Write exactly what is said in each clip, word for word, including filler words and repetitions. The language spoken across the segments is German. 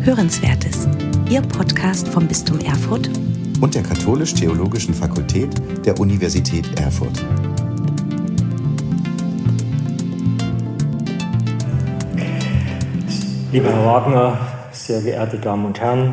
Hörenswertes, Ihr Podcast vom Bistum Erfurt und der Katholisch-Theologischen Fakultät der Universität Erfurt. Lieber Herr Wagner, sehr geehrte Damen und Herren,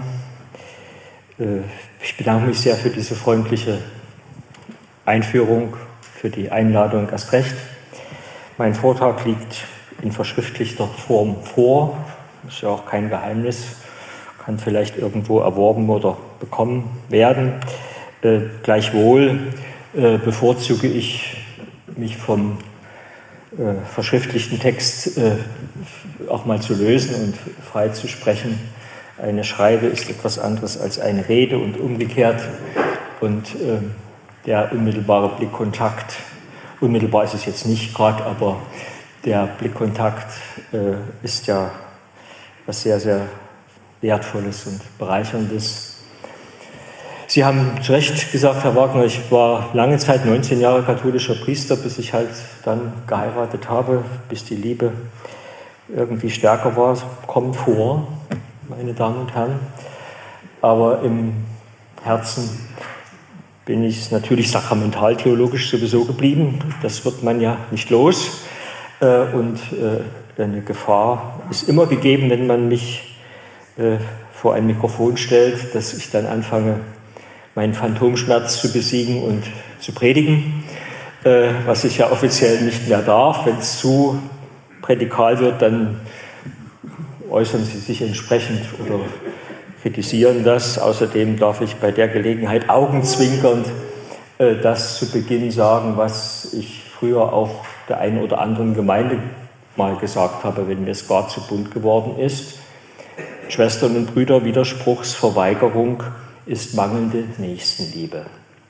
ich bedanke mich sehr für diese freundliche Einführung, für die Einladung erst recht. Mein Vortrag liegt in verschriftlichter Form vor, ist ja auch kein Geheimnis, kann vielleicht irgendwo erworben oder bekommen werden. Äh, gleichwohl äh, bevorzuge ich, mich vom äh, verschriftlichten Text äh, auch mal zu lösen und frei zu sprechen. Eine Schreibe ist etwas anderes als eine Rede und umgekehrt. Und äh, der unmittelbare Blickkontakt, unmittelbar ist es jetzt nicht gerade, aber der Blickkontakt äh, ist ja was sehr, sehr Wertvolles und Bereicherndes. Sie haben zu Recht gesagt, Herr Wagner, ich war lange Zeit, neunzehn Jahre katholischer Priester, bis ich halt dann geheiratet habe, bis die Liebe irgendwie stärker war. Kommt vor, meine Damen und Herren. Aber im Herzen bin ich natürlich sakramentaltheologisch sowieso geblieben. Das wird man ja nicht los. Und eine Gefahr ist immer gegeben, wenn man mich vor ein Mikrofon stellt, dass ich dann anfange, meinen Phantomschmerz zu besiegen und zu predigen, was ich ja offiziell nicht mehr darf. Wenn es zu prädikal wird, dann äußern Sie sich entsprechend oder kritisieren das. Außerdem darf ich bei der Gelegenheit augenzwinkernd das zu Beginn sagen, was ich früher auch der einen oder anderen Gemeinde mal gesagt habe, wenn mir es gar zu bunt geworden ist. Schwestern und Brüder, Widerspruchsverweigerung ist mangelnde Nächstenliebe.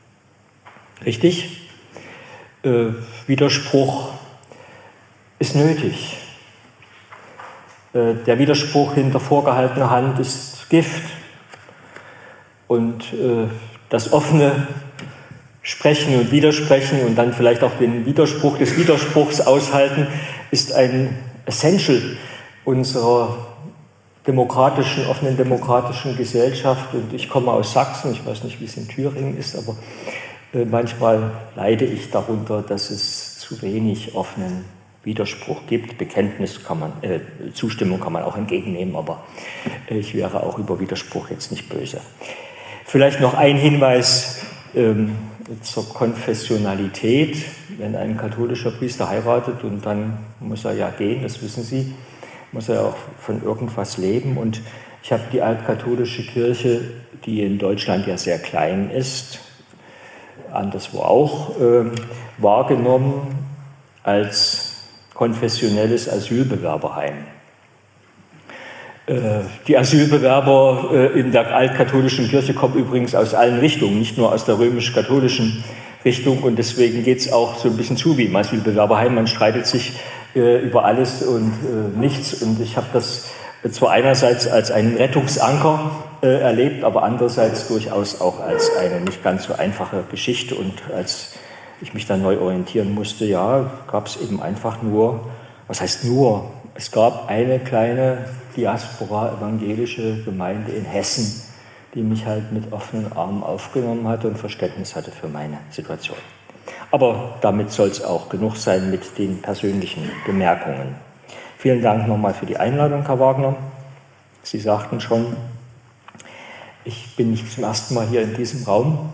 Richtig? Äh, Widerspruch ist nötig. Äh, der Widerspruch hinter vorgehaltener Hand ist Gift. Und äh, das offene Sprechen und Widersprechen und dann vielleicht auch den Widerspruch des Widerspruchs aushalten, ist ein Essential unserer demokratischen, offenen demokratischen Gesellschaft. Und ich komme aus Sachsen, ich weiß nicht, wie es in Thüringen ist, aber äh, manchmal leide ich darunter, dass es zu wenig offenen Widerspruch gibt. Bekenntnis kann man, äh, Zustimmung kann man auch entgegennehmen, aber äh, ich wäre auch über Widerspruch jetzt nicht böse. Vielleicht noch ein Hinweis ähm, zur Konfessionalität. Wenn ein katholischer Priester heiratet und dann muss er ja gehen, das wissen Sie, muss er auch von irgendwas leben. Und ich habe die altkatholische Kirche, die in Deutschland ja sehr klein ist, anderswo auch, äh, wahrgenommen als konfessionelles Asylbewerberheim. Äh, die Asylbewerber äh, in der altkatholischen Kirche kommen übrigens aus allen Richtungen, nicht nur aus der römisch-katholischen Richtung. Und deswegen geht es auch so ein bisschen zu wie im Asylbewerberheim. Man streitet sich äh, über alles und äh, nichts. Und ich habe das zwar einerseits als einen Rettungsanker äh, erlebt, aber andererseits durchaus auch als eine nicht ganz so einfache Geschichte. Und als ich mich dann neu orientieren musste, ja, gab es eben einfach nur, was heißt nur, es gab eine kleine Diaspora-evangelische Gemeinde in Hessen, die mich halt mit offenen Armen aufgenommen hatte und Verständnis hatte für meine Situation. Aber damit soll es auch genug sein mit den persönlichen Bemerkungen. Vielen Dank nochmal für die Einladung, Herr Wagner. Sie sagten schon, ich bin nicht zum ersten Mal hier in diesem Raum.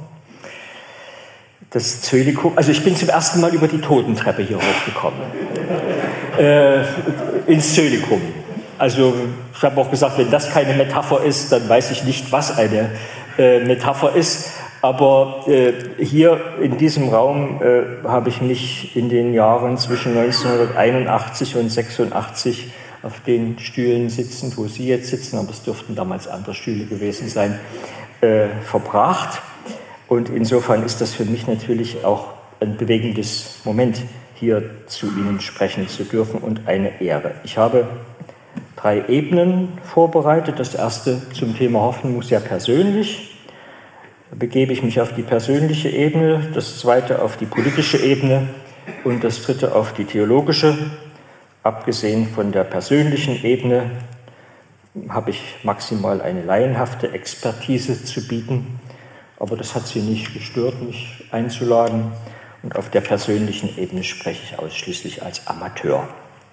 Das Zölikum, also ich bin zum ersten Mal über die Totentreppe hier hochgekommen, äh, ins Zölikum. Also ich habe auch gesagt, wenn das keine Metapher ist, dann weiß ich nicht, was eine äh, Metapher ist. Aber äh, hier in diesem Raum äh, habe ich mich in den Jahren zwischen neunzehnhunderteinundachtzig und sechsundachtzig auf den Stühlen sitzend, wo Sie jetzt sitzen, aber es dürften damals andere Stühle gewesen sein, äh, verbracht. Und insofern ist das für mich natürlich auch ein bewegendes Moment, hier zu Ihnen sprechen zu dürfen und eine Ehre. Ich habe drei Ebenen vorbereitet. Das erste zum Thema Hoffnung sehr persönlich. Da begebe ich mich auf die persönliche Ebene, das zweite auf die politische Ebene und das dritte auf die theologische. Abgesehen von der persönlichen Ebene habe ich maximal eine laienhafte Expertise zu bieten, aber das hat sie nicht gestört, mich einzuladen. Und auf der persönlichen Ebene spreche ich ausschließlich als Amateur.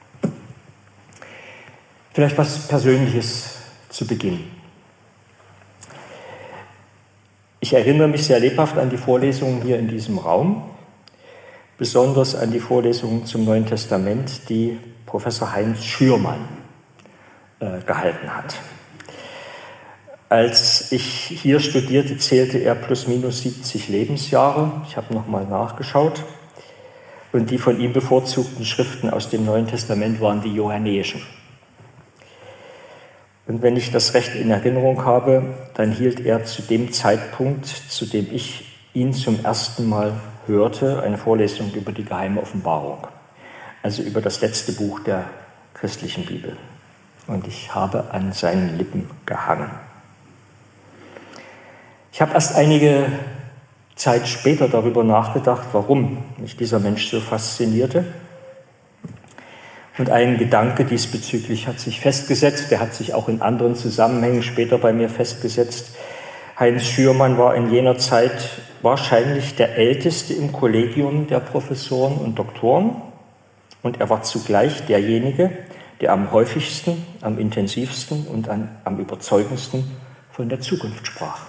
Vielleicht was Persönliches zu Beginn. Ich erinnere mich sehr lebhaft an die Vorlesungen hier in diesem Raum, besonders an die Vorlesungen zum Neuen Testament, die Professor Heinz Schürmann äh, gehalten hat. Als ich hier studierte, zählte er plus minus siebzig Lebensjahre. Ich habe nochmal nachgeschaut. Und die von ihm bevorzugten Schriften aus dem Neuen Testament waren die johannäischen. Und wenn ich das recht in Erinnerung habe, dann hielt er zu dem Zeitpunkt, zu dem ich ihn zum ersten Mal hörte, eine Vorlesung über die geheime Offenbarung, also über das letzte Buch der christlichen Bibel. Und ich habe an seinen Lippen gehangen. Ich habe erst einige Zeit später darüber nachgedacht, warum mich dieser Mensch so faszinierte. Und ein Gedanke diesbezüglich hat sich festgesetzt, der hat sich auch in anderen Zusammenhängen später bei mir festgesetzt. Heinz Schürmann war in jener Zeit wahrscheinlich der Älteste im Kollegium der Professoren und Doktoren. Und er war zugleich derjenige, der am häufigsten, am intensivsten und an, am überzeugendsten von der Zukunft sprach.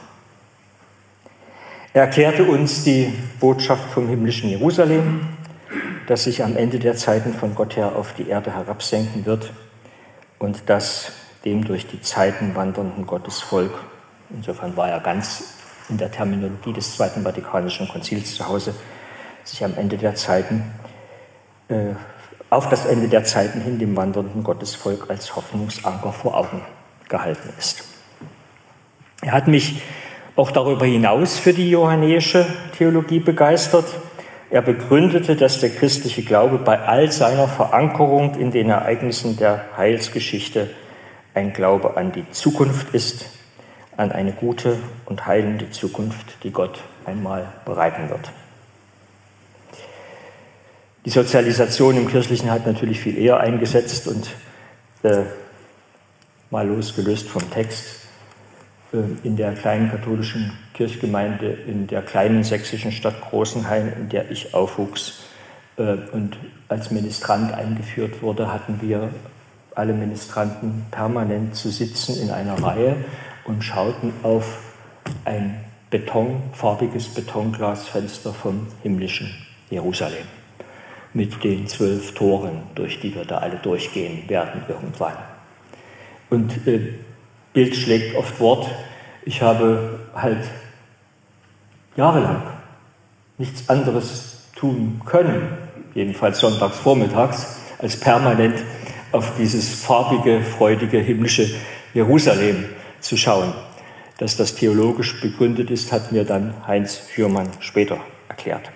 Er erklärte uns die Botschaft vom himmlischen Jerusalem, das sich am Ende der Zeiten von Gott her auf die Erde herabsenken wird und das dem durch die Zeiten wandernden Gottesvolk, insofern war er ganz in der Terminologie des Zweiten Vatikanischen Konzils zu Hause, sich am Ende der Zeiten, äh, auf das Ende der Zeiten hin dem wandernden Gottesvolk als Hoffnungsanker vor Augen gehalten ist. Er hat mich auch darüber hinaus für die johannäische Theologie begeistert. Er begründete, dass der christliche Glaube bei all seiner Verankerung in den Ereignissen der Heilsgeschichte ein Glaube an die Zukunft ist, an eine gute und heilende Zukunft, die Gott einmal bereiten wird. Die Sozialisation im Kirchlichen hat natürlich viel eher eingesetzt und äh, mal losgelöst vom Text, in der kleinen katholischen Kirchgemeinde in der kleinen sächsischen Stadt Großenhain, in der ich aufwuchs und als Ministrant eingeführt wurde, hatten wir alle Ministranten permanent zu sitzen in einer Reihe und schauten auf ein Beton, farbiges Betonglasfenster vom himmlischen Jerusalem mit den zwölf Toren, durch die wir da alle durchgehen werden irgendwann. Und äh, Bild schlägt oft Wort. Ich habe halt jahrelang nichts anderes tun können, jedenfalls sonntags vormittags, als permanent auf dieses farbige, freudige, himmlische Jerusalem zu schauen. Dass das theologisch begründet ist, hat mir dann Heinz Schürmann später erklärt.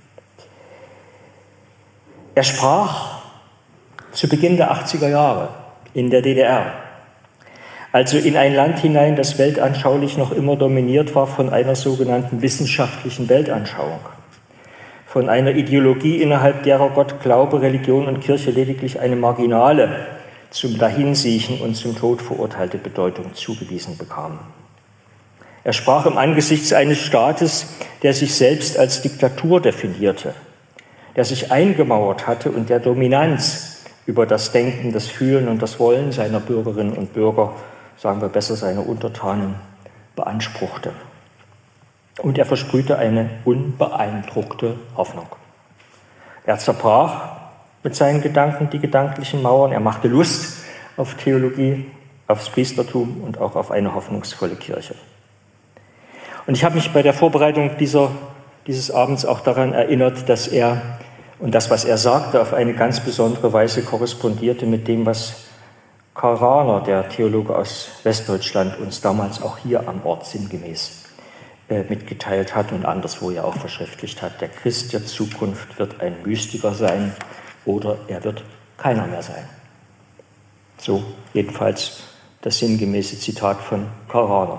Er sprach zu Beginn der achtziger Jahre in der D D R, also in ein Land hinein, das weltanschaulich noch immer dominiert war von einer sogenannten wissenschaftlichen Weltanschauung, von einer Ideologie, innerhalb derer Gott, Glaube, Religion und Kirche lediglich eine marginale, zum Dahinsiechen und zum Tod verurteilte Bedeutung zugewiesen bekamen. Er sprach im Angesichts eines Staates, der sich selbst als Diktatur definierte, der sich eingemauert hatte und der Dominanz über das Denken, das Fühlen und das Wollen seiner Bürgerinnen und Bürger, sagen wir besser seine Untertanen, beanspruchte. Und er versprühte eine unbeeindruckte Hoffnung. Er zerbrach mit seinen Gedanken die gedanklichen Mauern, er machte Lust auf Theologie, aufs Priestertum und auch auf eine hoffnungsvolle Kirche. Und ich habe mich bei der Vorbereitung dieser, dieses Abends auch daran erinnert, dass er und das, was er sagte, auf eine ganz besondere Weise korrespondierte mit dem, was Karl Rahner, der Theologe aus Westdeutschland, uns damals auch hier am Ort sinngemäß äh, mitgeteilt hat und anderswo ja auch verschriftlicht hat. Der Christ der Zukunft wird ein Mystiker sein oder er wird keiner mehr sein. So jedenfalls das sinngemäße Zitat von Karl Rahner.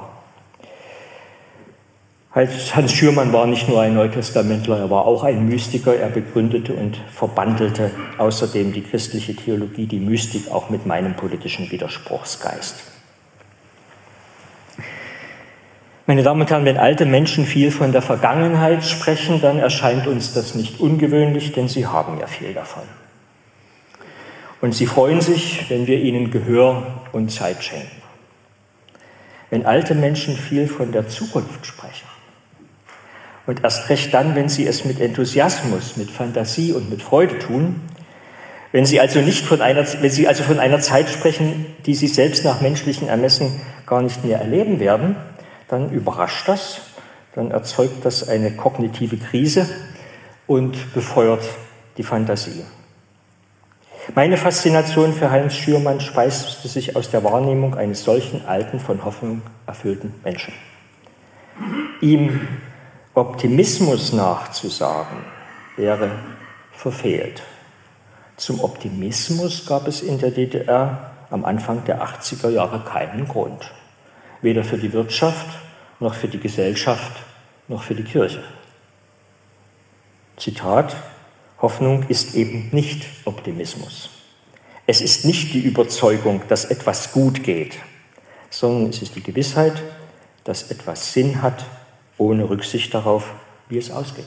Hans Schürmann war nicht nur ein Neutestamentler, er war auch ein Mystiker. Er begründete und verbandelte außerdem die christliche Theologie, die Mystik, auch mit meinem politischen Widerspruchsgeist. Meine Damen und Herren, wenn alte Menschen viel von der Vergangenheit sprechen, dann erscheint uns das nicht ungewöhnlich, denn sie haben ja viel davon. Und sie freuen sich, wenn wir ihnen Gehör und Zeit schenken. Wenn alte Menschen viel von der Zukunft sprechen, und erst recht dann, wenn sie es mit Enthusiasmus, mit Fantasie und mit Freude tun, wenn sie also nicht von einer, wenn sie also von einer Zeit sprechen, die sie selbst nach menschlichen Ermessen gar nicht mehr erleben werden, dann überrascht das, dann erzeugt das eine kognitive Krise und befeuert die Fantasie. Meine Faszination für Heinz Schürmann speiste sich aus der Wahrnehmung eines solchen alten, von Hoffnung erfüllten Menschen. Ihm Optimismus nachzusagen, wäre verfehlt. Zum Optimismus gab es in der D D R am Anfang der achtziger Jahre keinen Grund. Weder für die Wirtschaft, noch für die Gesellschaft, noch für die Kirche. Zitat: Hoffnung ist eben nicht Optimismus. Es ist nicht die Überzeugung, dass etwas gut geht, sondern es ist die Gewissheit, dass etwas Sinn hat, ohne Rücksicht darauf, wie es ausgeht.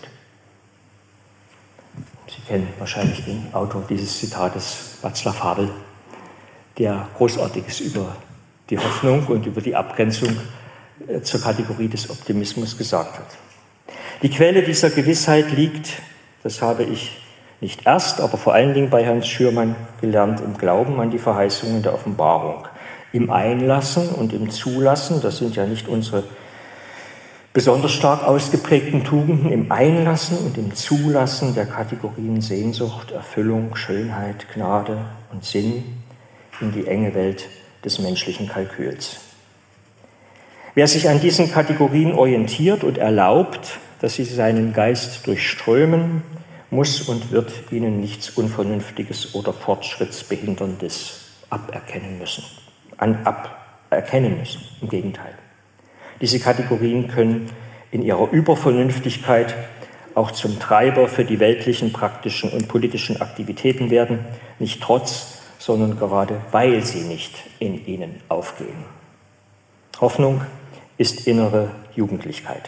Sie kennen wahrscheinlich den Autor dieses Zitates, Václav Havel, der Großartiges über die Hoffnung und über die Abgrenzung zur Kategorie des Optimismus gesagt hat. Die Quelle dieser Gewissheit liegt, das habe ich nicht erst, aber vor allen Dingen bei Heinz Schürmann gelernt, im Glauben an die Verheißungen der Offenbarung, im Einlassen und im Zulassen, das sind ja nicht unsere besonders stark ausgeprägten Tugenden, im Einlassen und im Zulassen der Kategorien Sehnsucht, Erfüllung, Schönheit, Gnade und Sinn in die enge Welt des menschlichen Kalküls. Wer sich an diesen Kategorien orientiert und erlaubt, dass sie seinen Geist durchströmen, muss und wird ihnen nichts Unvernünftiges oder Fortschrittsbehinderndes aberkennen müssen, an, aberkennen müssen, im Gegenteil. Diese Kategorien können in ihrer Übervernünftigkeit auch zum Treiber für die weltlichen, praktischen und politischen Aktivitäten werden, nicht trotz, sondern gerade weil sie nicht in ihnen aufgehen. Hoffnung ist innere Jugendlichkeit.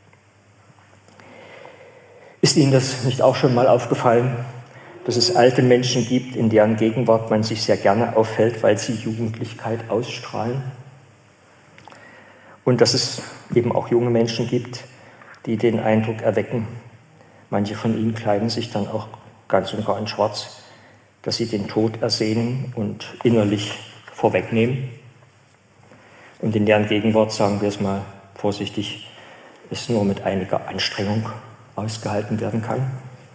Ist Ihnen das nicht auch schon mal aufgefallen, dass es alte Menschen gibt, in deren Gegenwart man sich sehr gerne auffällt, weil sie Jugendlichkeit ausstrahlen? Und dass es eben auch junge Menschen gibt, die den Eindruck erwecken, manche von ihnen kleiden sich dann auch ganz und gar in Schwarz, dass sie den Tod ersehnen und innerlich vorwegnehmen. Und in deren Gegenwart, sagen wir es mal vorsichtig, es nur mit einiger Anstrengung ausgehalten werden kann.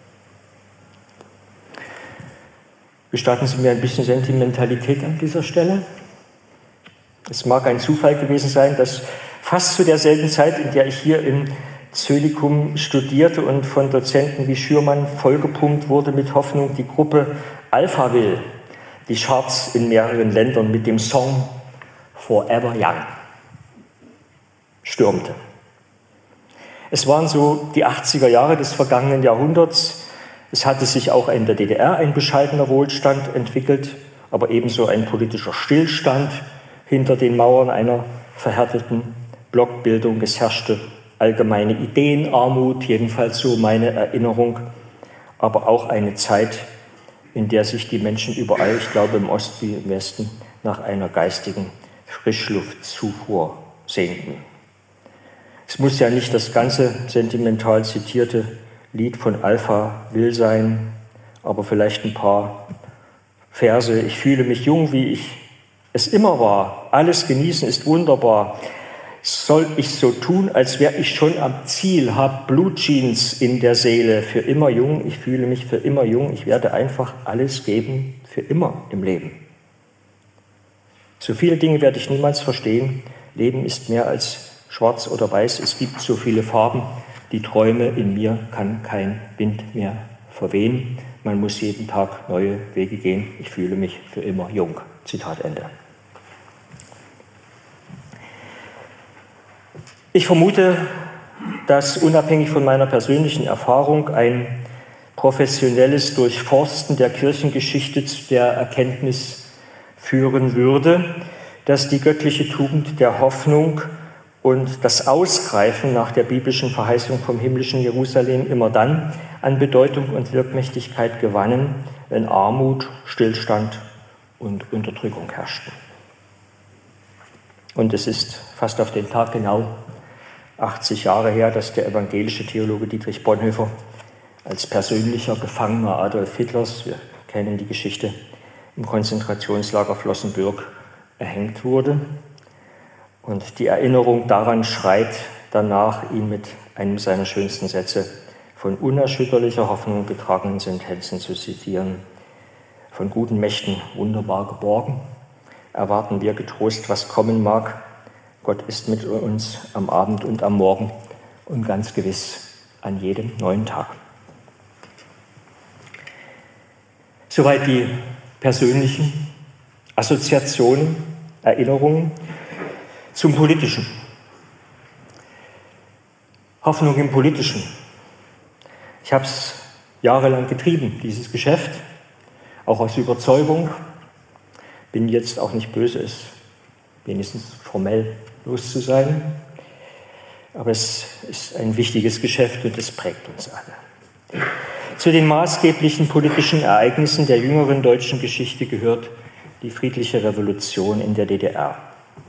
Gestatten Sie mir ein bisschen Sentimentalität an dieser Stelle. Es mag ein Zufall gewesen sein, dass fast zu derselben Zeit, in der ich hier im Zölikum studierte und von Dozenten wie Schürmann vollgepumpt wurde mit Hoffnung, die Gruppe Alphaville die Charts in mehreren Ländern mit dem Song Forever Young stürmte. Es waren so die achtziger Jahre des vergangenen Jahrhunderts. Es hatte sich auch in der D D R ein bescheidener Wohlstand entwickelt, aber ebenso ein politischer Stillstand hinter den Mauern einer verhärteten Blockbildung. Es herrschte allgemeine Ideenarmut, jedenfalls so meine Erinnerung, aber auch eine Zeit, in der sich die Menschen überall, ich glaube im Osten wie im Westen, nach einer geistigen Frischluftzufuhr sehnten. Es muss ja nicht das ganze sentimental zitierte Lied von Alphaville sein, aber vielleicht ein paar Verse. Ich fühle mich jung, wie ich es immer war. Alles genießen ist wunderbar. Soll ich so tun, als wäre ich schon am Ziel, hab Blutjeans in der Seele, für immer jung, ich fühle mich für immer jung, ich werde einfach alles geben, für immer im Leben. So viele Dinge werde ich niemals verstehen. Leben ist mehr als schwarz oder weiß, es gibt so viele Farben, die Träume in mir kann kein Wind mehr verwehen. Man muss jeden Tag neue Wege gehen, ich fühle mich für immer jung. Zitat Ende. Ich vermute, dass unabhängig von meiner persönlichen Erfahrung ein professionelles Durchforsten der Kirchengeschichte zu der Erkenntnis führen würde, dass die göttliche Tugend der Hoffnung und das Ausgreifen nach der biblischen Verheißung vom himmlischen Jerusalem immer dann an Bedeutung und Wirkmächtigkeit gewannen, wenn Armut, Stillstand und Unterdrückung herrschten. Und es ist fast auf den Tag genau achtzig Jahre her, dass der evangelische Theologe Dietrich Bonhoeffer als persönlicher Gefangener Adolf Hitlers, wir kennen die Geschichte, im Konzentrationslager Flossenbürg erhängt wurde. Und die Erinnerung daran schreit danach, ihn mit einem seiner schönsten Sätze von unerschütterlicher Hoffnung getragenen Sentenzen zu zitieren. Von guten Mächten wunderbar geborgen, erwarten wir getrost, was kommen mag. Gott ist mit uns am Abend und am Morgen und ganz gewiss an jedem neuen Tag. Soweit die persönlichen Assoziationen, Erinnerungen zum Politischen. Hoffnung im Politischen. Ich habe es jahrelang getrieben, dieses Geschäft, auch aus Überzeugung. Bin jetzt auch nicht böse, es wenigstens formell los zu sein. Aber es ist ein wichtiges Geschäft und es prägt uns alle. Zu den maßgeblichen politischen Ereignissen der jüngeren deutschen Geschichte gehört die friedliche Revolution in der D D R.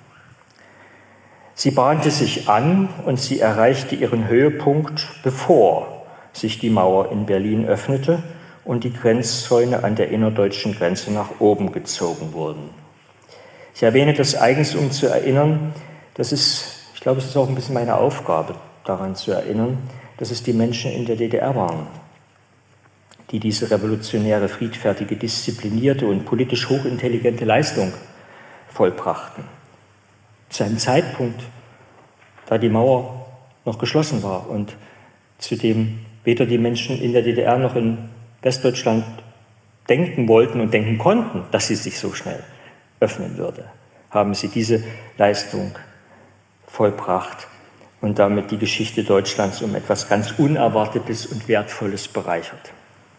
Sie bahnte sich an und sie erreichte ihren Höhepunkt, bevor sich die Mauer in Berlin öffnete und die Grenzzäune an der innerdeutschen Grenze nach oben gezogen wurden. Ich erwähne das eigens, um zu erinnern, dass es, ich glaube, es ist auch ein bisschen meine Aufgabe, daran zu erinnern, dass es die Menschen in der D D R waren, die diese revolutionäre, friedfertige, disziplinierte und politisch hochintelligente Leistung vollbrachten. Zu einem Zeitpunkt, da die Mauer noch geschlossen war und zu dem weder die Menschen in der D D R noch in Westdeutschland denken wollten und denken konnten, dass sie sich so schnell öffnen würde, haben sie diese Leistung vollbracht und damit die Geschichte Deutschlands um etwas ganz Unerwartetes und Wertvolles bereichert.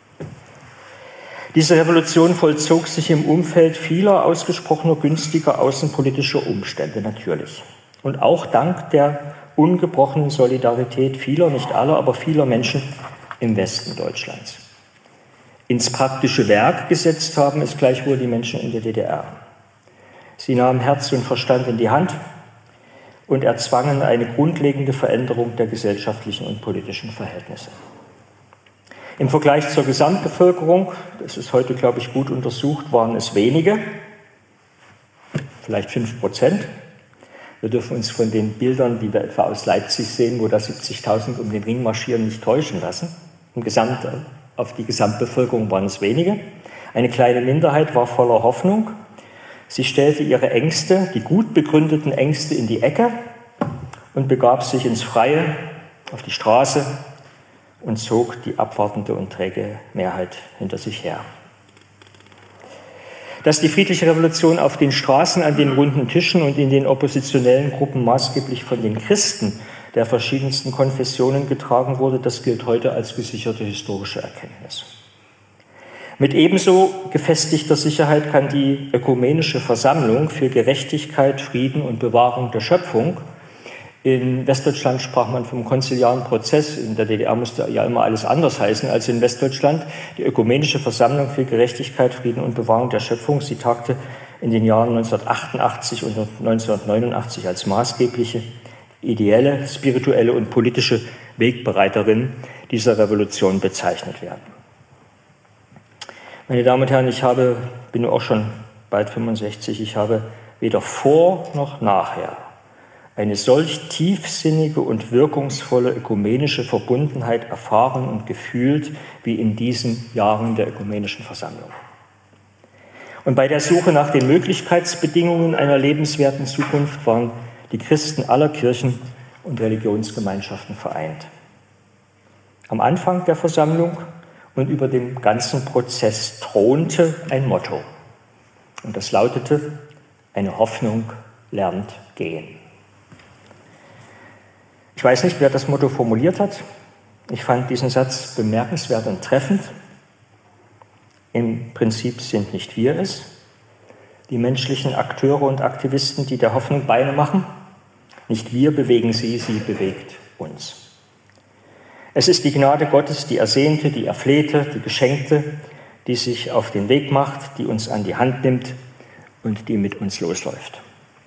Diese Revolution vollzog sich im Umfeld vieler ausgesprochener günstiger außenpolitischer Umstände natürlich. Und auch dank der ungebrochenen Solidarität vieler, nicht aller, aber vieler Menschen im Westen Deutschlands. Ins praktische Werk gesetzt haben es gleichwohl die Menschen in der D D R. Sie nahmen Herz und Verstand in die Hand und erzwangen eine grundlegende Veränderung der gesellschaftlichen und politischen Verhältnisse. Im Vergleich zur Gesamtbevölkerung, das ist heute, glaube ich, gut untersucht, waren es wenige, vielleicht fünf Prozent. Wir dürfen uns von den Bildern, die wir etwa aus Leipzig sehen, wo da siebzigtausend um den Ring marschieren, nicht täuschen lassen. Im Gesamt, auf die Gesamtbevölkerung waren es wenige. Eine kleine Minderheit war voller Hoffnung. Sie stellte ihre Ängste, die gut begründeten Ängste, in die Ecke und begab sich ins Freie, auf die Straße, und zog die abwartende und träge Mehrheit hinter sich her. Dass die friedliche Revolution auf den Straßen, an den runden Tischen und in den oppositionellen Gruppen maßgeblich von den Christen der verschiedensten Konfessionen getragen wurde, das gilt heute als gesicherte historische Erkenntnis. Mit ebenso gefestigter Sicherheit kann die Ökumenische Versammlung für Gerechtigkeit, Frieden und Bewahrung der Schöpfung — in Westdeutschland sprach man vom konziliaren Prozess, in der D D R musste ja immer alles anders heißen als in Westdeutschland. Die Ökumenische Versammlung für Gerechtigkeit, Frieden und Bewahrung der Schöpfung, sie tagte in den Jahren neunzehnhundertachtundachtzig und neunzehnhundertneunundachtzig als maßgebliche, ideelle, spirituelle und politische Wegbereiterin dieser Revolution bezeichnet werden. Meine Damen und Herren, ich habe, bin auch schon bald fünfundsechzig, ich habe weder vor noch nachher eine solch tiefsinnige und wirkungsvolle ökumenische Verbundenheit erfahren und gefühlt wie in diesen Jahren der Ökumenischen Versammlung. Und bei der Suche nach den Möglichkeitsbedingungen einer lebenswerten Zukunft waren die Christen aller Kirchen und Religionsgemeinschaften vereint. Am Anfang der Versammlung und über dem ganzen Prozess thronte ein Motto. Und das lautete: Eine Hoffnung lernt gehen. Ich weiß nicht, wer das Motto formuliert hat. Ich fand diesen Satz bemerkenswert und treffend. Im Prinzip sind nicht wir es, die menschlichen Akteure und Aktivisten, die der Hoffnung Beine machen. Nicht wir bewegen sie, sie bewegt uns. Es ist die Gnade Gottes, die Ersehnte, die Erflehte, die Geschenkte, die sich auf den Weg macht, die uns an die Hand nimmt und die mit uns losläuft.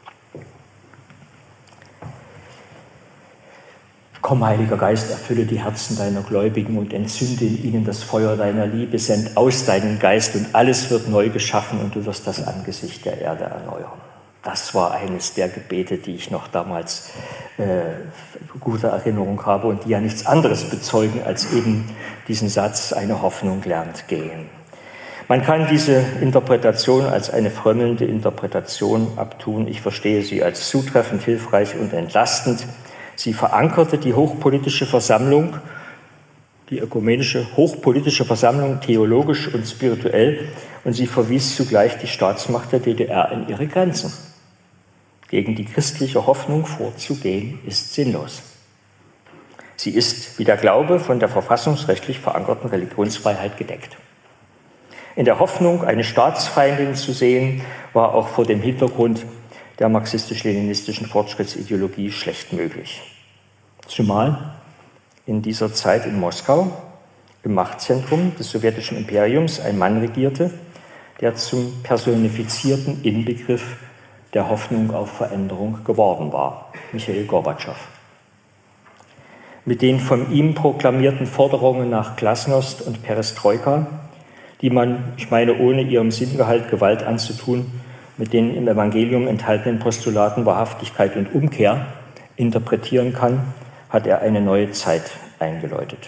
Komm, Heiliger Geist, erfülle die Herzen deiner Gläubigen und entzünde in ihnen das Feuer deiner Liebe. Send aus deinen Geist und alles wird neu geschaffen und du wirst das Angesicht der Erde erneuern. Das war eines der Gebete, die ich noch damals äh, gute Erinnerung habe und die ja nichts anderes bezeugen als eben diesen Satz, eine Hoffnung lernt gehen. Man kann diese Interpretation als eine frömmelnde Interpretation abtun. Ich verstehe sie als zutreffend, hilfreich und entlastend. Sie verankerte die hochpolitische Versammlung, die ökumenische hochpolitische Versammlung theologisch und spirituell, und sie verwies zugleich die Staatsmacht der D D R in ihre Grenzen. Gegen die christliche Hoffnung vorzugehen, ist sinnlos. Sie ist, wie der Glaube, von der verfassungsrechtlich verankerten Religionsfreiheit gedeckt. In der Hoffnung, eine Staatsfeindin zu sehen, war auch vor dem Hintergrund der marxistisch-leninistischen Fortschrittsideologie schlecht möglich. Zumal in dieser Zeit in Moskau, im Machtzentrum des sowjetischen Imperiums, ein Mann regierte, der zum personifizierten Inbegriff der Hoffnung auf Veränderung geworden war, Michail Gorbatschow. Mit den von ihm proklamierten Forderungen nach Glasnost und Perestroika, die man, ich meine, ohne ihrem Sinngehalt Gewalt anzutun, mit den im Evangelium enthaltenen Postulaten Wahrhaftigkeit und Umkehr interpretieren kann, hat er eine neue Zeit eingeläutet.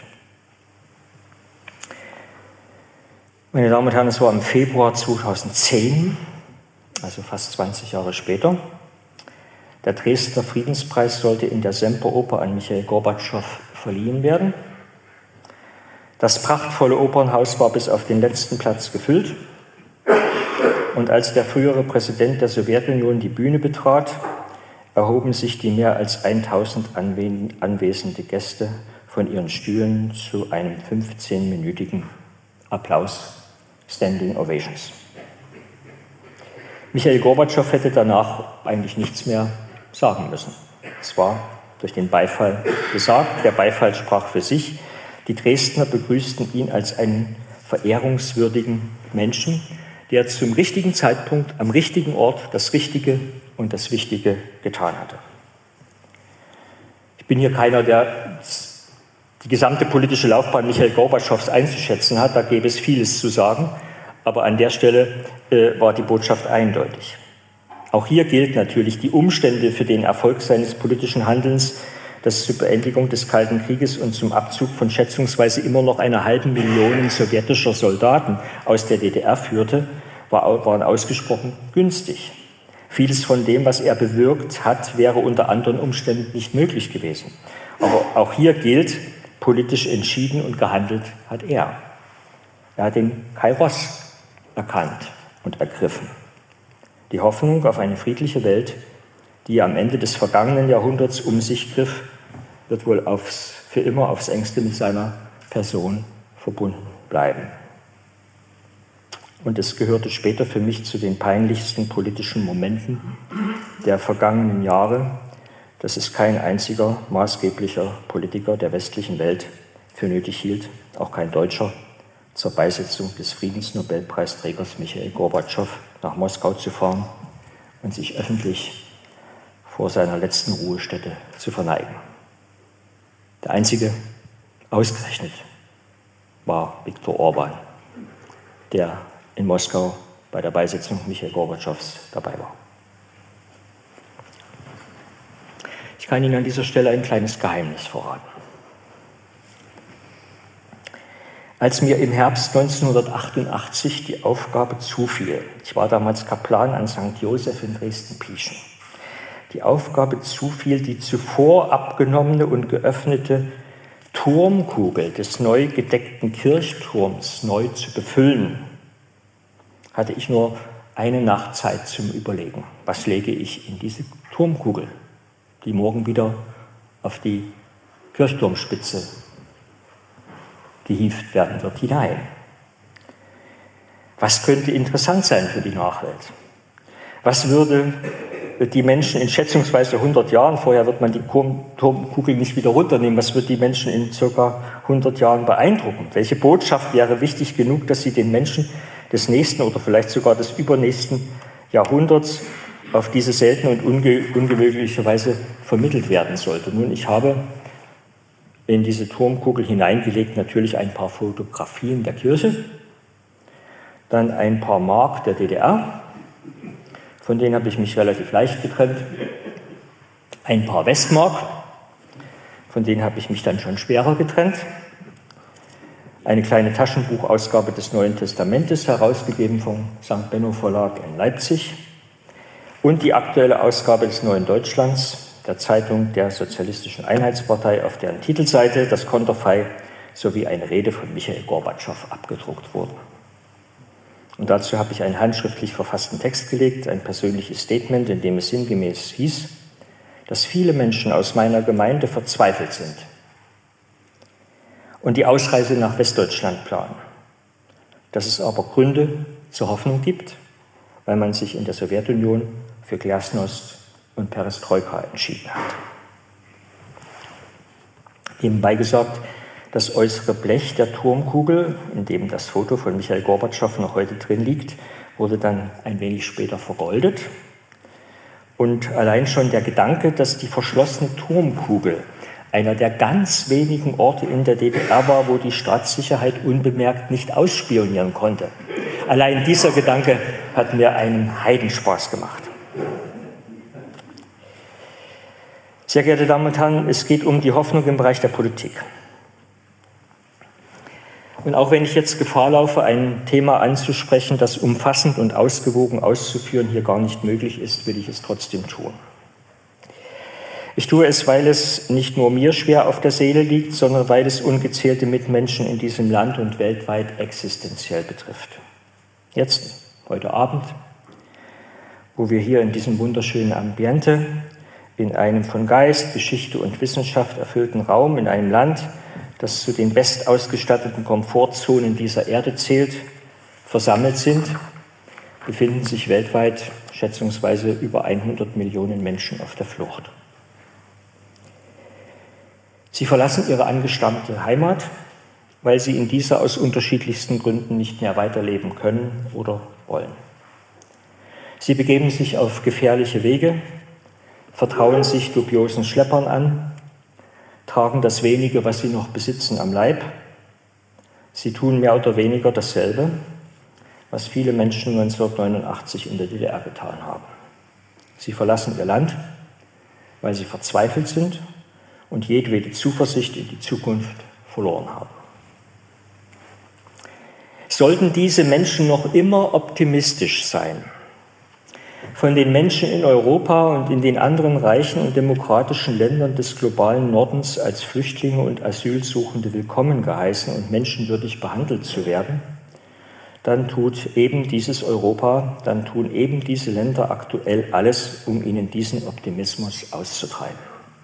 Meine Damen und Herren, es war im Februar zweitausendzehn, also fast zwanzig Jahre später. Der Dresdner Friedenspreis sollte in der Semperoper an Michail Gorbatschow verliehen werden. Das prachtvolle Opernhaus war bis auf den letzten Platz gefüllt. Und als der frühere Präsident der Sowjetunion die Bühne betrat, erhoben sich die mehr als tausend anwesende Gäste von ihren Stühlen zu einem fünfzehnminütigen Applaus, Standing Ovations. Michail Gorbatschow hätte danach eigentlich nichts mehr sagen müssen. Es war durch den Beifall gesagt, der Beifall sprach für sich. Die Dresdner begrüßten ihn als einen verehrungswürdigen Menschen, der zum richtigen Zeitpunkt am richtigen Ort das Richtige und das Wichtige getan hatte. Ich bin hier keiner, der die gesamte politische Laufbahn Michail Gorbatschows einzuschätzen hat, da gäbe es vieles zu sagen, aber an der Stelle äh, war die Botschaft eindeutig. Auch hier gilt natürlich, die Umstände für den Erfolg seines politischen Handelns, das zur Beendigung des Kalten Krieges und zum Abzug von schätzungsweise immer noch einer halben Million sowjetischer Soldaten aus der D D R führte, war, waren ausgesprochen günstig. Vieles von dem, was er bewirkt hat, wäre unter anderen Umständen nicht möglich gewesen. Aber auch hier gilt, politisch entschieden und gehandelt hat er. Er hat den Kairos erkannt und ergriffen. Die Hoffnung auf eine friedliche Welt, die am Ende des vergangenen Jahrhunderts um sich griff, wird wohl aufs, für immer aufs Engste mit seiner Person verbunden bleiben. Und es gehörte später für mich zu den peinlichsten politischen Momenten der vergangenen Jahre, dass es kein einziger maßgeblicher Politiker der westlichen Welt für nötig hielt, auch kein Deutscher, zur Beisetzung des Friedensnobelpreisträgers Michail Gorbatschow nach Moskau zu fahren und sich öffentlich vor seiner letzten Ruhestätte zu verneigen. Der einzige, ausgerechnet, war Viktor Orban, der in Moskau bei der Beisetzung Michail Gorbatschows dabei war. Ich kann Ihnen an dieser Stelle ein kleines Geheimnis verraten. Als mir im Herbst neunzehnhundertachtundachtzig die Aufgabe zufiel, ich war damals Kaplan an Sankt Joseph in Dresden-Pieschen, die Aufgabe zufiel, die zuvor abgenommene und geöffnete Turmkugel des neu gedeckten Kirchturms neu zu befüllen, hatte ich nur eine Nacht Zeit zum Überlegen. Was lege ich in diese Turmkugel, die morgen wieder auf die Kirchturmspitze gehievt werden wird, hinein? Was könnte interessant sein für die Nachwelt? Was würde die Menschen in schätzungsweise hundert Jahren, vorher wird man die Turmkugel nicht wieder runternehmen, was wird die Menschen in circa hundert Jahren beeindrucken? Welche Botschaft wäre wichtig genug, dass sie den Menschen des nächsten oder vielleicht sogar des übernächsten Jahrhunderts auf diese seltene und unge ungewöhnliche Weise vermittelt werden sollte? Nun, ich habe in diese Turmkugel hineingelegt natürlich ein paar Fotografien der Kirche, dann ein paar Mark der D D R, von denen habe ich mich relativ leicht getrennt, ein paar Westmark, von denen habe ich mich dann schon schwerer getrennt, eine kleine Taschenbuchausgabe des Neuen Testamentes, herausgegeben vom Sankt Benno Verlag in Leipzig, und die aktuelle Ausgabe des Neuen Deutschlands, der Zeitung der Sozialistischen Einheitspartei, auf deren Titelseite das Konterfei sowie eine Rede von Michail Gorbatschow abgedruckt wurde. Und dazu habe ich einen handschriftlich verfassten Text gelegt, ein persönliches Statement, in dem es sinngemäß hieß, dass viele Menschen aus meiner Gemeinde verzweifelt sind und die Ausreise nach Westdeutschland planen, dass es aber Gründe zur Hoffnung gibt, weil man sich in der Sowjetunion für Glasnost und Perestroika entschieden hat. Nebenbei gesagt, das äußere Blech der Turmkugel, in dem das Foto von Michail Gorbatschow noch heute drin liegt, wurde dann ein wenig später vergoldet. Und allein schon der Gedanke, dass die verschlossene Turmkugel einer der ganz wenigen Orte in der D D R war, wo die Staatssicherheit unbemerkt nicht ausspionieren konnte. Allein dieser Gedanke hat mir einen Heidenspaß gemacht. Sehr geehrte Damen und Herren, es geht um die Hoffnung im Bereich der Politik. Und auch wenn ich jetzt Gefahr laufe, ein Thema anzusprechen, das umfassend und ausgewogen auszuführen hier gar nicht möglich ist, will ich es trotzdem tun. Ich tue es, weil es nicht nur mir schwer auf der Seele liegt, sondern weil es ungezählte Mitmenschen in diesem Land und weltweit existenziell betrifft. Jetzt, heute Abend, wo wir hier in diesem wunderschönen Ambiente, in einem von Geist, Geschichte und Wissenschaft erfüllten Raum, in einem Land, das zu den bestausgestatteten Komfortzonen dieser Erde zählt, versammelt sind, befinden sich weltweit schätzungsweise über hundert Millionen Menschen auf der Flucht. Sie verlassen ihre angestammte Heimat, weil sie in dieser aus unterschiedlichsten Gründen nicht mehr weiterleben können oder wollen. Sie begeben sich auf gefährliche Wege, vertrauen sich dubiosen Schleppern an, tragen das Wenige, was sie noch besitzen, am Leib. Sie tun mehr oder weniger dasselbe, was viele Menschen neunzehnhundertneunundachtzig in der D D R getan haben. Sie verlassen ihr Land, weil sie verzweifelt sind und jedwede Zuversicht in die Zukunft verloren haben. Sollten diese Menschen noch immer optimistisch sein, von den Menschen in Europa und in den anderen reichen und demokratischen Ländern des globalen Nordens als Flüchtlinge und Asylsuchende willkommen geheißen und menschenwürdig behandelt zu werden, dann tut eben dieses Europa, dann tun eben diese Länder aktuell alles, um ihnen diesen Optimismus auszutreiben.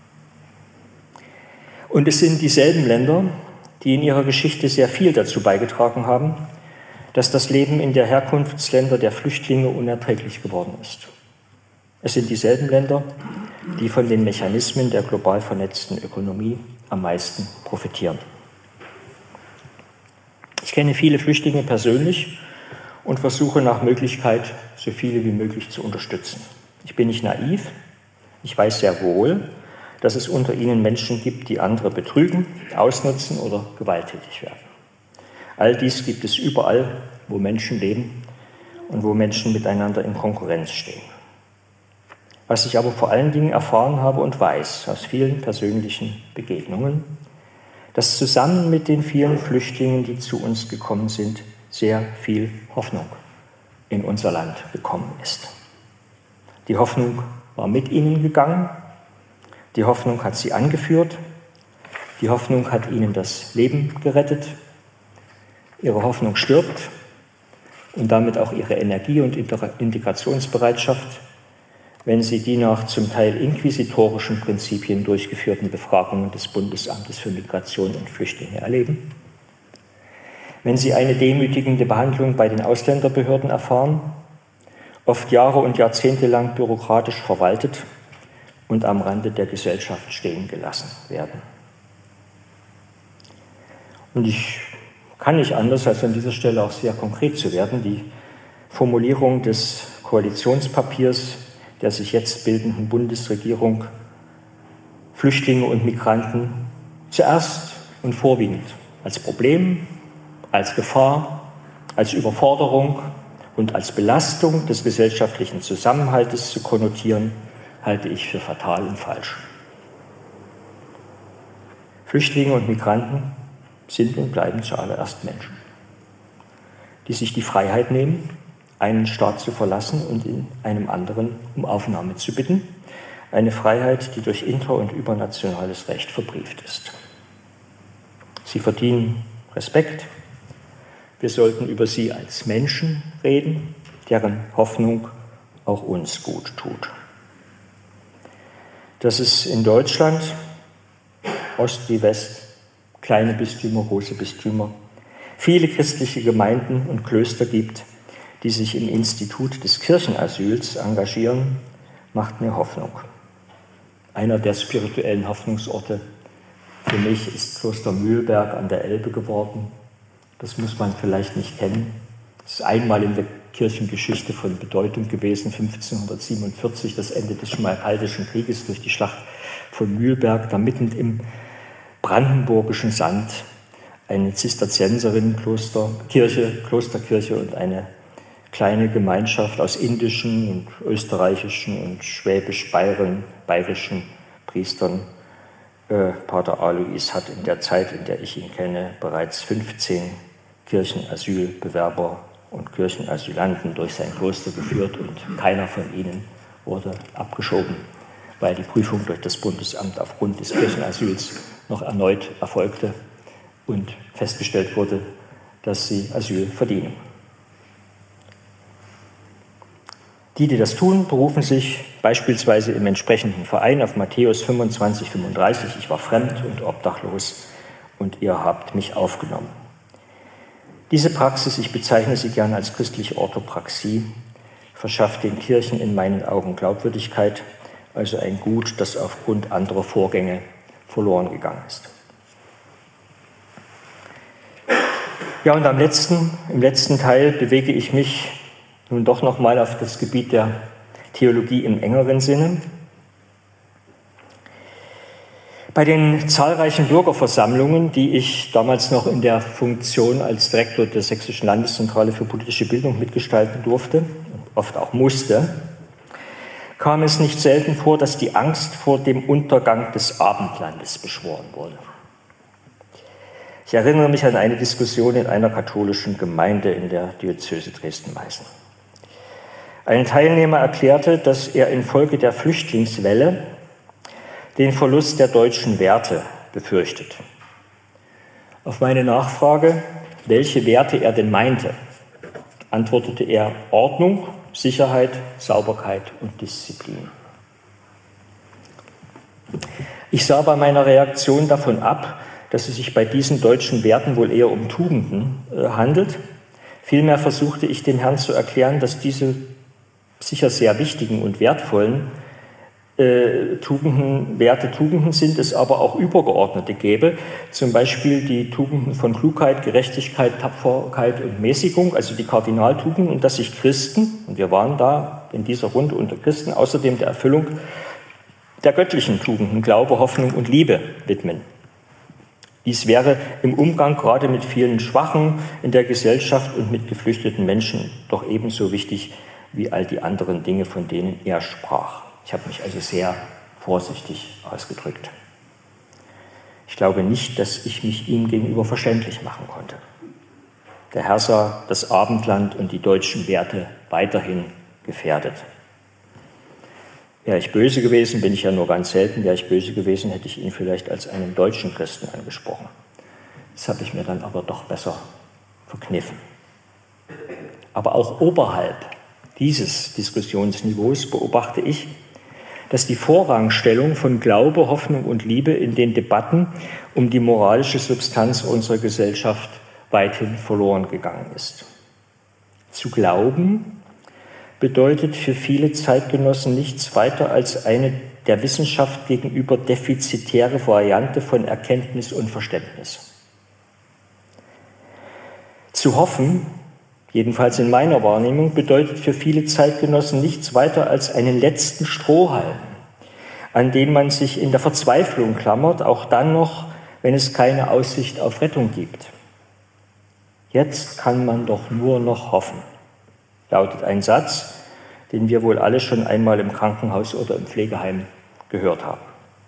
Und es sind dieselben Länder, die in ihrer Geschichte sehr viel dazu beigetragen haben, dass das Leben in der Herkunftsländer der Flüchtlinge unerträglich geworden ist. Es sind dieselben Länder, die von den Mechanismen der global vernetzten Ökonomie am meisten profitieren. Ich kenne viele Flüchtlinge persönlich und versuche nach Möglichkeit, so viele wie möglich zu unterstützen. Ich bin nicht naiv, ich weiß sehr wohl, dass es unter ihnen Menschen gibt, die andere betrügen, ausnutzen oder gewalttätig werden. All dies gibt es überall, wo Menschen leben und wo Menschen miteinander in Konkurrenz stehen. Was ich aber vor allen Dingen erfahren habe und weiß aus vielen persönlichen Begegnungen, dass zusammen mit den vielen Flüchtlingen, die zu uns gekommen sind, sehr viel Hoffnung in unser Land gekommen ist. Die Hoffnung war mit ihnen gegangen, die Hoffnung hat sie angeführt, die Hoffnung hat ihnen das Leben gerettet. Ihre Hoffnung stirbt und damit auch ihre Energie und Integrationsbereitschaft, wenn sie die nach zum Teil inquisitorischen Prinzipien durchgeführten Befragungen des Bundesamtes für Migration und Flüchtlinge erleben, wenn sie eine demütigende Behandlung bei den Ausländerbehörden erfahren oft Jahre und Jahrzehnte lang bürokratisch verwaltet und am Rande der Gesellschaft stehen gelassen werden. Und ich kann nicht anders, als an dieser Stelle auch sehr konkret zu werden. Die Formulierung des Koalitionspapiers der sich jetzt bildenden Bundesregierung Flüchtlinge und Migranten zuerst und vorwiegend als Problem, als Gefahr, als Überforderung und als Belastung des gesellschaftlichen Zusammenhaltes zu konnotieren, halte ich für fatal und falsch. Flüchtlinge und Migranten sind und bleiben zuallererst Menschen, die sich die Freiheit nehmen, einen Staat zu verlassen und in einem anderen um Aufnahme zu bitten. Eine Freiheit, die durch inter- und übernationales Recht verbrieft ist. Sie verdienen Respekt. Wir sollten über sie als Menschen reden, deren Hoffnung auch uns gut tut. Dass es in Deutschland, Ost wie West, kleine Bistümer, große Bistümer, viele christliche Gemeinden und Klöster gibt, die sich im Institut des Kirchenasyls engagieren, macht mir Hoffnung. Einer der spirituellen Hoffnungsorte für mich ist Kloster Mühlberg an der Elbe geworden. Das muss man vielleicht nicht kennen. Es ist einmal in der Kirchengeschichte von Bedeutung gewesen, fünfzehnhundertsiebenundvierzig, das Ende des Schmalkaldischen Krieges durch die Schlacht von Mühlberg, da mitten im brandenburgischen Sand eine Zisterzienserinnenkloster, Kirche, Klosterkirche und eine kleine Gemeinschaft aus indischen und österreichischen und schwäbisch-bayerischen Priestern. Äh, Pater Alois hat in der Zeit, in der ich ihn kenne, bereits fünfzehn Kirchenasylbewerber und Kirchenasylanten durch sein Kloster geführt und keiner von ihnen wurde abgeschoben, weil die Prüfung durch das Bundesamt aufgrund des Kirchenasyls noch erneut erfolgte und festgestellt wurde, dass sie Asyl verdienen. Die, die das tun, berufen sich beispielsweise im entsprechenden Verein auf Matthäus fünfundzwanzig, fünfunddreißig. Ich war fremd und obdachlos und ihr habt mich aufgenommen. Diese Praxis, ich bezeichne sie gern als christliche Orthopraxie, verschafft den Kirchen in meinen Augen Glaubwürdigkeit, also ein Gut, das aufgrund anderer Vorgänge verloren gegangen ist. Ja, und am letzten, im letzten Teil bewege ich mich nun doch noch mal auf das Gebiet der Theologie im engeren Sinne. Bei den zahlreichen Bürgerversammlungen, die ich damals noch in der Funktion als Direktor der Sächsischen Landeszentrale für politische Bildung mitgestalten durfte und oft auch musste, kam es nicht selten vor, dass die Angst vor dem Untergang des Abendlandes beschworen wurde. Ich erinnere mich an eine Diskussion in einer katholischen Gemeinde in der Diözese Dresden-Meißen. Ein Teilnehmer erklärte, dass er infolge der Flüchtlingswelle den Verlust der deutschen Werte befürchtet. Auf meine Nachfrage, welche Werte er denn meinte, antwortete er Ordnung, Sicherheit, Sauberkeit und Disziplin. Ich sah bei meiner Reaktion davon ab, dass es sich bei diesen deutschen Werten wohl eher um Tugenden äh, handelt. Vielmehr versuchte ich dem Herrn zu erklären, dass diese sicher sehr wichtigen und wertvollen äh, Tugenden, Werte Tugenden sind, es aber auch übergeordnete gäbe, zum Beispiel die Tugenden von Klugheit, Gerechtigkeit, Tapferkeit und Mäßigung, also die Kardinaltugenden, und dass sich Christen, und wir waren da in dieser Runde unter Christen, außerdem der Erfüllung der göttlichen Tugenden, Glaube, Hoffnung und Liebe widmen. Dies wäre im Umgang gerade mit vielen Schwachen in der Gesellschaft und mit geflüchteten Menschen doch ebenso wichtig wie all die anderen Dinge, von denen er sprach. Ich habe mich also sehr vorsichtig ausgedrückt. Ich glaube nicht, dass ich mich ihm gegenüber verständlich machen konnte. Der Herr sah das Abendland und die deutschen Werte weiterhin gefährdet. Wäre ich böse gewesen, bin ich ja nur ganz selten, wäre ich böse gewesen, hätte ich ihn vielleicht als einen deutschen Christen angesprochen. Das habe ich mir dann aber doch besser verkniffen. Aber auch oberhalb dieses Diskussionsniveaus beobachte ich, dass die Vorrangstellung von Glaube, Hoffnung und Liebe in den Debatten um die moralische Substanz unserer Gesellschaft weithin verloren gegangen ist. Zu glauben, bedeutet für viele Zeitgenossen nichts weiter als eine der Wissenschaft gegenüber defizitäre Variante von Erkenntnis und Verständnis. Zu hoffen, jedenfalls in meiner Wahrnehmung, bedeutet für viele Zeitgenossen nichts weiter als einen letzten Strohhalm, an den man sich in der Verzweiflung klammert, auch dann noch, wenn es keine Aussicht auf Rettung gibt. Jetzt kann man doch nur noch hoffen, lautet ein Satz, den wir wohl alle schon einmal im Krankenhaus oder im Pflegeheim gehört haben.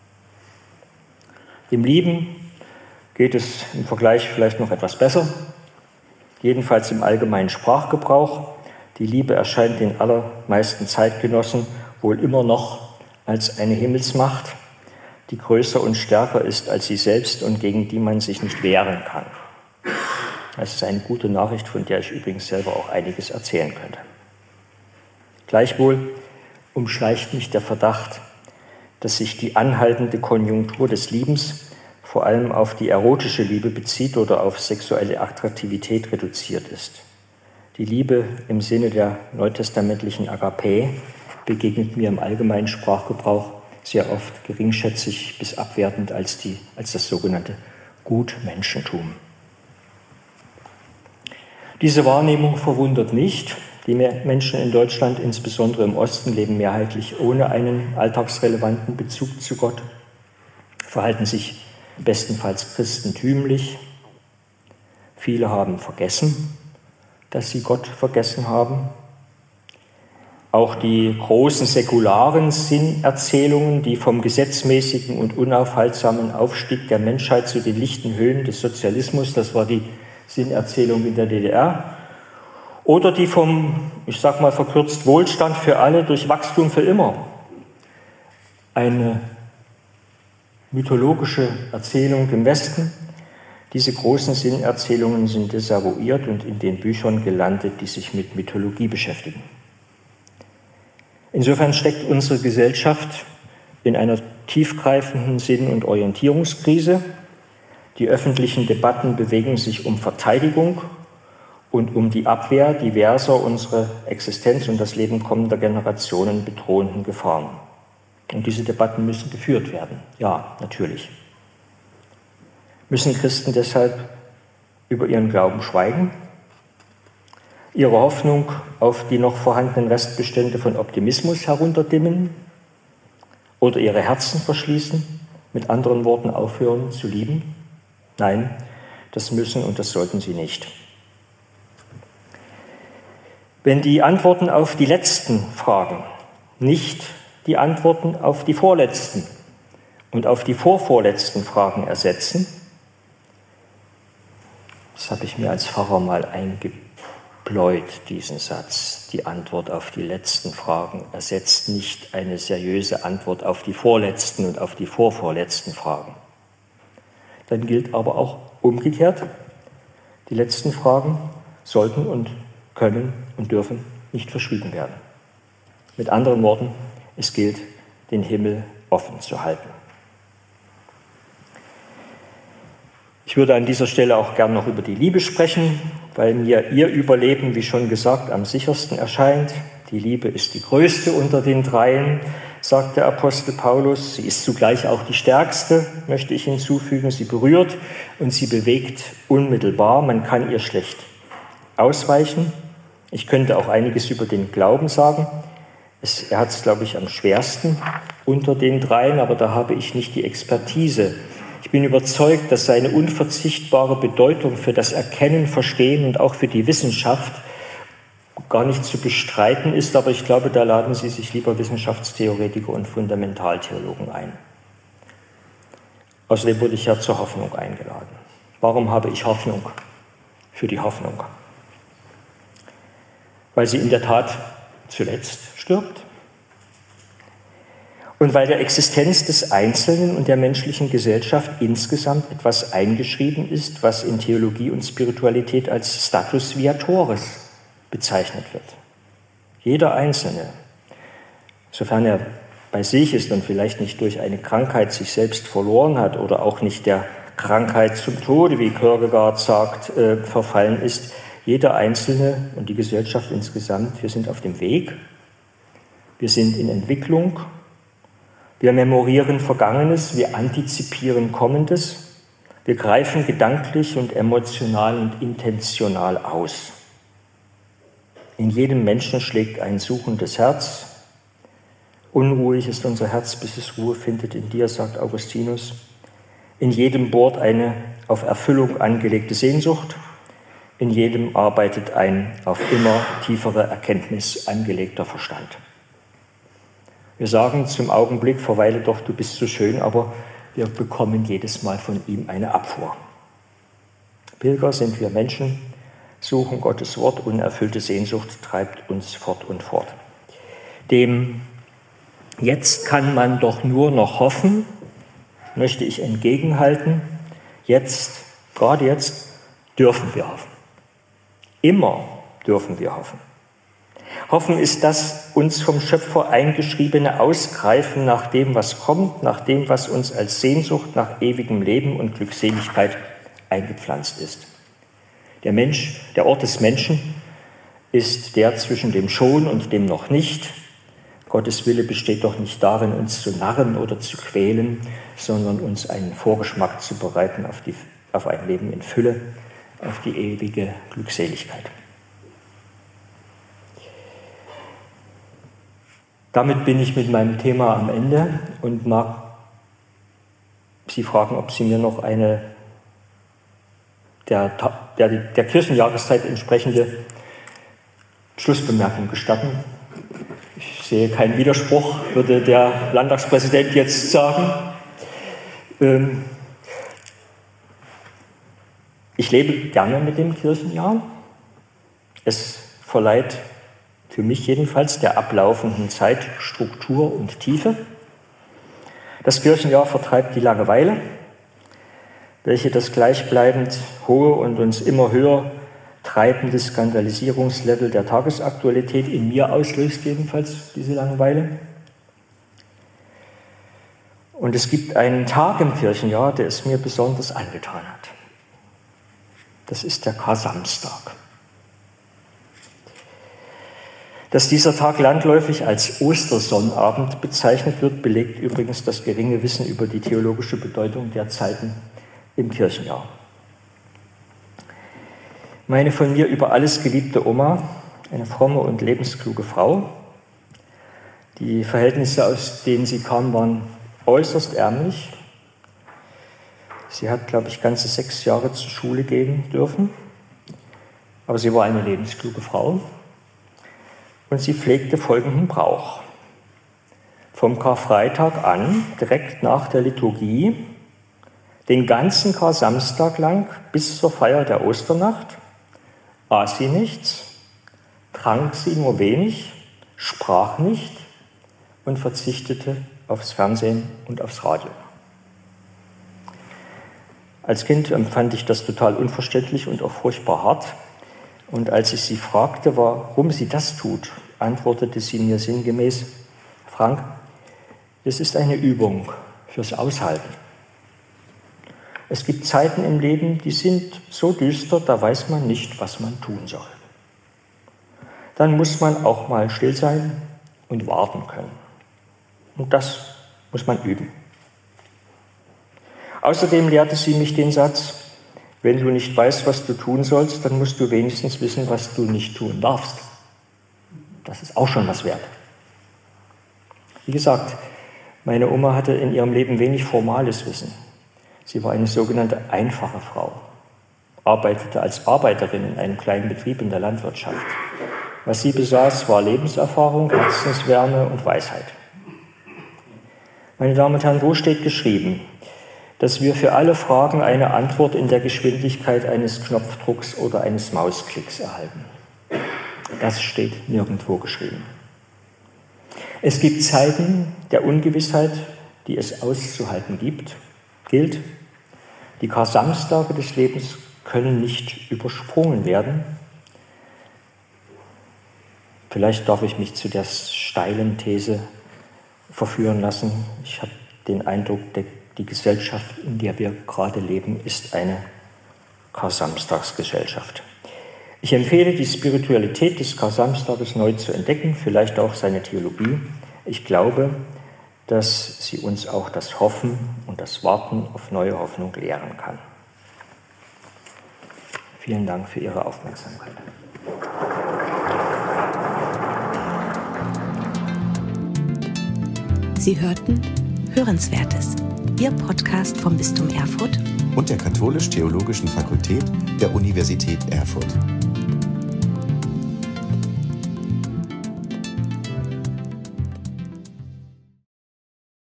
Dem Lieben geht es im Vergleich vielleicht noch etwas besser, jedenfalls im allgemeinen Sprachgebrauch. Die Liebe erscheint den allermeisten Zeitgenossen wohl immer noch als eine Himmelsmacht, die größer und stärker ist als sie selbst und gegen die man sich nicht wehren kann. Das ist eine gute Nachricht, von der ich übrigens selber auch einiges erzählen könnte. Gleichwohl umschleicht mich der Verdacht, dass sich die anhaltende Konjunktur des Liebens vor allem auf die erotische Liebe bezieht oder auf sexuelle Attraktivität reduziert ist. Die Liebe im Sinne der neutestamentlichen Agape begegnet mir im allgemeinen Sprachgebrauch sehr oft geringschätzig bis abwertend als, die, als das sogenannte Gutmenschentum. Diese Wahrnehmung verwundert nicht. Die Menschen in Deutschland, insbesondere im Osten, leben mehrheitlich ohne einen alltagsrelevanten Bezug zu Gott, verhalten sich bestenfalls christentümlich. Viele haben vergessen, dass sie Gott vergessen haben. Auch die großen säkularen Sinnerzählungen, die vom gesetzmäßigen und unaufhaltsamen Aufstieg der Menschheit zu den lichten Höhen des Sozialismus, das war die Sinnerzählung in der D D R, oder die vom, ich sag mal verkürzt, Wohlstand für alle durch Wachstum für immer. Eine mythologische Erzählung im Westen. Diese großen Sinnerzählungen sind desavouiert und in den Büchern gelandet, die sich mit Mythologie beschäftigen. Insofern steckt unsere Gesellschaft in einer tiefgreifenden Sinn- und Orientierungskrise. Die öffentlichen Debatten bewegen sich um Verteidigung und um die Abwehr diverser unsere Existenz und das Leben kommender Generationen bedrohenden Gefahren. Und diese Debatten müssen geführt werden. Ja, natürlich. Müssen Christen deshalb über ihren Glauben schweigen? Ihre Hoffnung auf die noch vorhandenen Restbestände von Optimismus herunterdimmen? Oder ihre Herzen verschließen? Mit anderen Worten, aufhören zu lieben? Nein, das müssen und das sollten sie nicht. Wenn die Antworten auf die letzten Fragen nicht die Antworten auf die vorletzten und auf die vorvorletzten Fragen ersetzen, das habe ich mir als Pfarrer mal eingebläut, diesen Satz, die Antwort auf die letzten Fragen ersetzt nicht eine seriöse Antwort auf die vorletzten und auf die vorvorletzten Fragen. Dann gilt aber auch umgekehrt, die letzten Fragen sollten und können und dürfen nicht verschwiegen werden. Mit anderen Worten, es gilt, den Himmel offen zu halten. Ich würde an dieser Stelle auch gern noch über die Liebe sprechen, weil mir ihr Überleben, wie schon gesagt, am sichersten erscheint. Die Liebe ist die größte unter den dreien, sagt der Apostel Paulus. Sie ist zugleich auch die stärkste, möchte ich hinzufügen. Sie berührt und sie bewegt unmittelbar. Man kann ihr schlecht ausweichen. Ich könnte auch einiges über den Glauben sagen. Es, er hat es, glaube ich, am schwersten unter den dreien, aber da habe ich nicht die Expertise. Ich bin überzeugt, dass seine unverzichtbare Bedeutung für das Erkennen, Verstehen und auch für die Wissenschaft gar nicht zu bestreiten ist, aber ich glaube, da laden Sie sich lieber Wissenschaftstheoretiker und Fundamentaltheologen ein. Außerdem wurde ich ja zur Hoffnung eingeladen. Warum habe ich Hoffnung für die Hoffnung? Weil sie in der Tat zuletzt stirbt und weil der Existenz des Einzelnen und der menschlichen Gesellschaft insgesamt etwas eingeschrieben ist, was in Theologie und Spiritualität als Status Viatoris bezeichnet wird. Jeder Einzelne, sofern er bei sich ist und vielleicht nicht durch eine Krankheit sich selbst verloren hat oder auch nicht der Krankheit zum Tode, wie Kierkegaard sagt, äh, verfallen ist, jeder Einzelne und die Gesellschaft insgesamt, wir sind auf dem Weg, wir sind in Entwicklung, wir memorieren Vergangenes, wir antizipieren Kommendes, wir greifen gedanklich und emotional und intentional aus. In jedem Menschen schlägt ein suchendes Herz. Unruhig ist unser Herz, bis es Ruhe findet in dir, sagt Augustinus. In jedem bohrt eine auf Erfüllung angelegte Sehnsucht. In jedem arbeitet ein auf immer tiefere Erkenntnis angelegter Verstand. Wir sagen zum Augenblick, verweile doch, du bist so schön, aber wir bekommen jedes Mal von ihm eine Abfuhr. Pilger sind wir Menschen, suchen Gottes Wort, unerfüllte Sehnsucht treibt uns fort und fort. Dem Jetzt kann man doch nur noch hoffen, möchte ich entgegenhalten, jetzt, gerade jetzt, dürfen wir hoffen. Immer dürfen wir hoffen. Hoffen ist das uns vom Schöpfer eingeschriebene Ausgreifen nach dem, was kommt, nach dem, was uns als Sehnsucht nach ewigem Leben und Glückseligkeit eingepflanzt ist. Der Mensch, der Ort des Menschen ist der zwischen dem Schon und dem Noch nicht. Gottes Wille besteht doch nicht darin, uns zu narren oder zu quälen, sondern uns einen Vorgeschmack zu bereiten auf, die, auf ein Leben in Fülle, auf die ewige Glückseligkeit. Damit bin ich mit meinem Thema am Ende und mag Sie fragen, ob Sie mir noch eine der, der, der Kirchenjahreszeit entsprechende Schlussbemerkung gestatten. Ich sehe keinen Widerspruch, würde der Landtagspräsident jetzt sagen. Ähm, ich lebe gerne mit dem Kirchenjahr. Es verleiht für mich jedenfalls der ablaufenden Zeit Struktur und Tiefe. Das Kirchenjahr vertreibt die Langeweile, welche das gleichbleibend hohe und uns immer höher treibende Skandalisierungslevel der Tagesaktualität in mir auslöst, jedenfalls diese Langeweile. Und es gibt einen Tag im Kirchenjahr, der es mir besonders angetan hat. Das ist der Kar-Samstag. Dass dieser Tag landläufig als Ostersonnabend bezeichnet wird, belegt übrigens das geringe Wissen über die theologische Bedeutung der Zeiten im Kirchenjahr. Meine von mir über alles geliebte Oma, eine fromme und lebenskluge Frau, die Verhältnisse, aus denen sie kam, waren äußerst ärmlich. Sie hat, glaube ich, ganze sechs Jahre zur Schule gehen dürfen, aber sie war eine lebenskluge Frau. Und sie pflegte folgenden Brauch. Vom Karfreitag an, direkt nach der Liturgie, den ganzen Kar-Samstag lang bis zur Feier der Osternacht, aß sie nichts, trank sie nur wenig, sprach nicht und verzichtete aufs Fernsehen und aufs Radio. Als Kind empfand ich das total unverständlich und auch furchtbar hart. Und als ich sie fragte, warum sie das tut, antwortete sie mir sinngemäß: Frank, es ist eine Übung fürs Aushalten. Es gibt Zeiten im Leben, die sind so düster, da weiß man nicht, was man tun soll. Dann muss man auch mal still sein und warten können. Und das muss man üben. Außerdem lehrte sie mich den Satz: Wenn du nicht weißt, was du tun sollst, dann musst du wenigstens wissen, was du nicht tun darfst. Das ist auch schon was wert. Wie gesagt, meine Oma hatte in ihrem Leben wenig formales Wissen. Sie war eine sogenannte einfache Frau, arbeitete als Arbeiterin in einem kleinen Betrieb in der Landwirtschaft. Was sie besaß, war Lebenserfahrung, Herzenswärme und Weisheit. Meine Damen und Herren, wo steht geschrieben, dass wir für alle Fragen eine Antwort in der Geschwindigkeit eines Knopfdrucks oder eines Mausklicks erhalten? Das steht nirgendwo geschrieben. Es gibt Zeiten der Ungewissheit, die es auszuhalten gibt, gilt. Die Kar-Samstage des Lebens können nicht übersprungen werden. Vielleicht darf ich mich zu der steilen These verführen lassen. Ich habe den Eindruck, die Gesellschaft, in der wir gerade leben, ist eine Kar-Samstagsgesellschaft. Ich empfehle, die Spiritualität des Kar-Samstages neu zu entdecken, vielleicht auch seine Theologie. Ich glaube, dass sie uns auch das Hoffen und das Warten auf neue Hoffnung lehren kann. Vielen Dank für Ihre Aufmerksamkeit. Sie hörten Hörenswertes, Ihr Podcast vom Bistum Erfurt und der Katholisch-Theologischen Fakultät der Universität Erfurt.